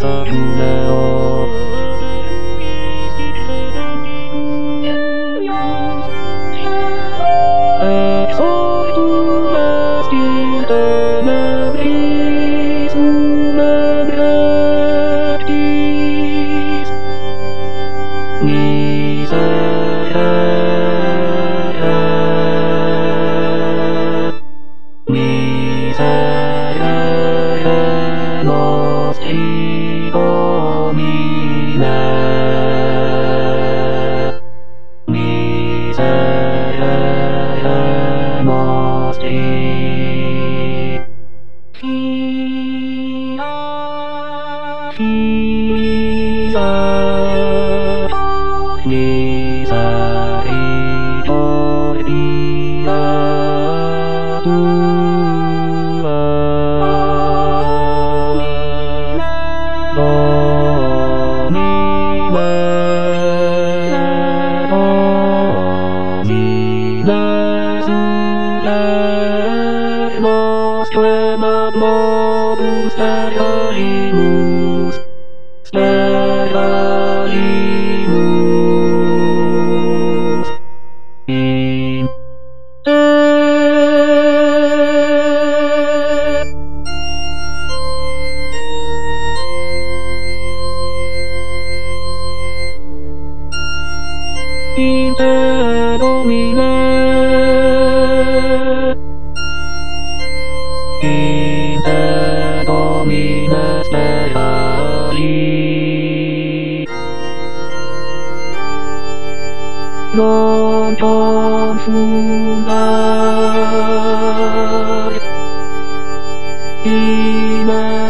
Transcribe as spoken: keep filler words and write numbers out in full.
さ夢をエピソードが好きでメリーズメリティーズ見せて見せての好きを見ね見せての好きひやひざみさりとりやうわどみめどみめすれのすけまのぶステラリムスステラリムスいんインドミネインドミネステラリロントンフライ